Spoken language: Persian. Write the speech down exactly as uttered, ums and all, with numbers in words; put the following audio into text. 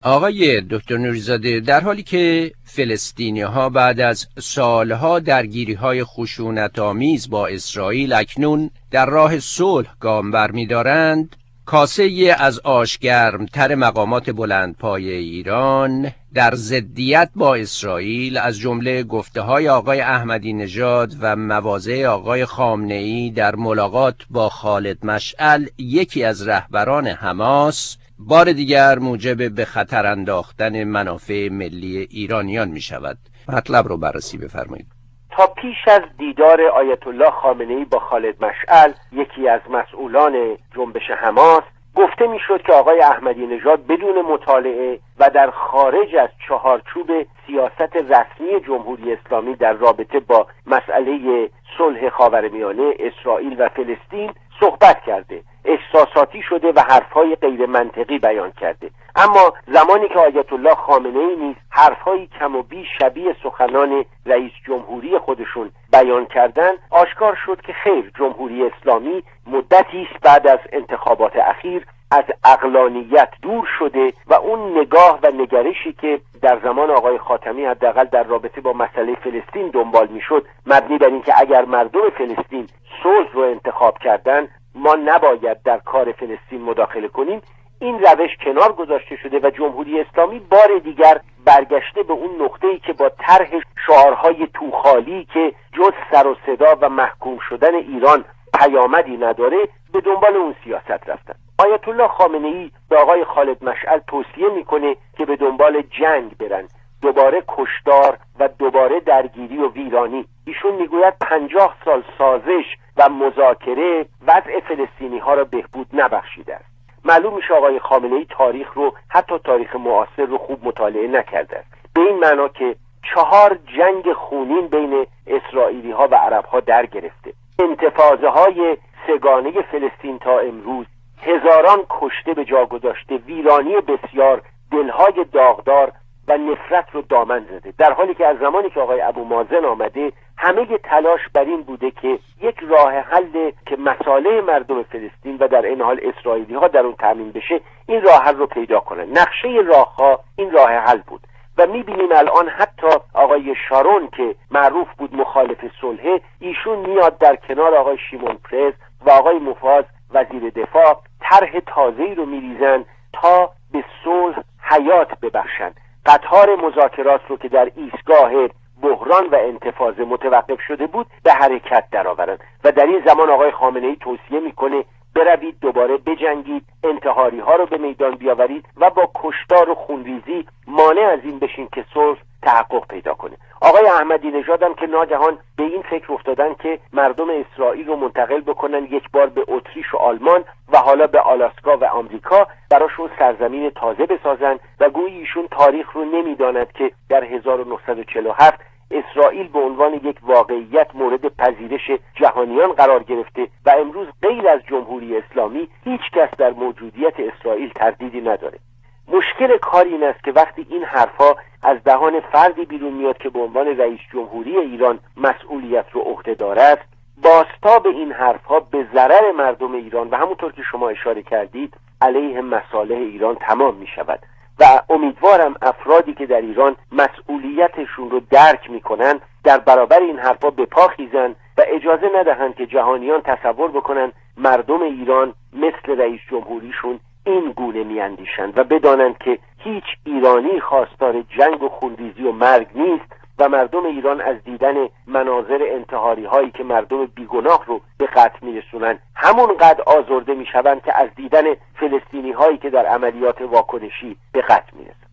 آقای دکتر نوری‌زاده، در حالی که فلسطینی‌ها بعد از سالها درگیری‌های خشونت‌آمیز با اسرائیل اکنون در راه صلح گام برمی‌دارند، کاسه از آش گرم‌تر مقامات بلندپایه ایران در ضدیت با اسرائیل از جمله گفته‌های آقای احمدی نژاد و مواضع آقای خامنه‌ای در ملاقات با خالد مشعل، یکی از رهبران حماس، بار دیگر موجب به خطر انداختن منافع ملی ایرانیان می شود. مطلب رو بررسی بفرمایید. تا پیش از دیدار آیت الله خامنه‌ای با خالد مشعل، یکی از مسئولان جنبش حماس، گفته میشد که آقای احمدی نژاد بدون مطالعه و در خارج از چهارچوب سیاست رسمی جمهوری اسلامی در رابطه با مسئله صلح خاورمیانه، اسرائیل و فلسطین صحبت کرده، احساساتی شده و حرفهای غیر منطقی بیان کرده. اما زمانی که آیت الله خامنه‌ای نیز حرفهای کم و بیش شبیه سخنان رئیس جمهوری خودشون بیان کردند، آشکار شد که خیر، جمهوری اسلامی مدتی است بعد از انتخابات اخیر از عقلانیت دور شده و اون نگاه و نگرشی که در زمان آقای خاتمی حداقل در رابطه با مسئله فلسطین دنبال میشد، مبنی بر اینکه اگر مردم فلسطین صلح رو انتخاب کردن ما نباید در کار فلسطین مداخله کنیم، این روش کنار گذاشته شده و جمهوری اسلامی بار دیگر برگشته به اون نقطه‌ای که با طرح شعارهای توخالی که جز سر و صدا و محکوم شدن ایران پیامدی نداره به دنبال اون سیاست رفتن. آیت الله خامنه‌ای به آقای خالد مشعل توصیه میکنه که به دنبال جنگ برن، دوباره کشتار و دوباره درگیری و ویرانی. ایشون میگوید پنجاه سال سازش و مذاکره وضع فلسطینی ها را بهبود نبخشیده است. معلوم میشه آقای خامنه‌ای تاریخ رو، حتی تاریخ معاصر رو خوب مطالعه نکرده است، به این معنا که چهار جنگ خونین بین اسرائیلی ها و عرب ها در گرفته، انتفاضه های سگانه فلسطین تا امروز، هزاران کشته به جا گذاشته، ویرانی بسیار، دلهای داغدار و نفرت رو دامن زده، در حالی که از زمانی که آقای ابو مازن آمده همه تلاش بر این بوده که یک راه حل که مصالح مردم فلسطین و در این حال اسرائیلی ها در اون تامین بشه، این راه حل رو پیدا کنن. نقشه راه ها این راه حل بود و میبینیم الان حتی آقای شارون که معروف بود مخالف صلح، ایشون میاد در کنار آقای شیمون پرز و آقای موفاز وزیر دفاع طرح تازه‌ای رو میریزن تا به صلح حیات ببخشن، قطار مذاکرات رو که در ایستگاه بحران و انتفاضه متوقف شده بود به حرکت درآورن و در این زمان آقای خامنه‌ای توصیه میکنه بروید دوباره بجنگید، انتحاری ها رو به میدان بیاورید و با کشتار و خونریزی مانع از این بشین که صلح تحقق پیدا کنه. آقای احمدی نژاد هم که ناگهان به این فکر افتادن که مردم اسرائیل رو منتقل بکنن یک بار به اتریش و آلمان و حالا به آلاسکا و آمریکا، براشون سرزمین تازه بسازن و گویی ایشون تاریخ رو نمیداند که در هزار و نهصد و چهل و هفت اسرائیل به عنوان یک واقعیت مورد پذیرش جهانیان قرار گرفته و امروز غیر از جمهوری اسلامی هیچ کس در موجودیت اسرائیل تردیدی نداره. مشکل کار این است که وقتی این حرفا از دهان فردی بیرون میاد که به عنوان رئیس جمهوری ایران مسئولیت رو عهده‌دار است، بازتاب این حرفها به ضرر مردم ایران و همونطور که شما اشاره کردید علیه مصالح ایران تمام می شود و امیدوارم افرادی که در ایران مسئولیتشون رو درک میکنن در برابر این حرفا به پا خیزن و اجازه ندهند که جهانیان تصور بکنن مردم ایران مثل رئیس جمهوریشون این گونه میاندیشند و بدانند که هیچ ایرانی خواستار جنگ و خونریزی و مرگ نیست و مردم ایران از دیدن مناظر انتحاری هایی که مردم بیگناه رو به قتل میرسونن همونقدر آزرده میشوند که از دیدن فلسطینی هایی که در عملیات واکنشی به قتل میرسن.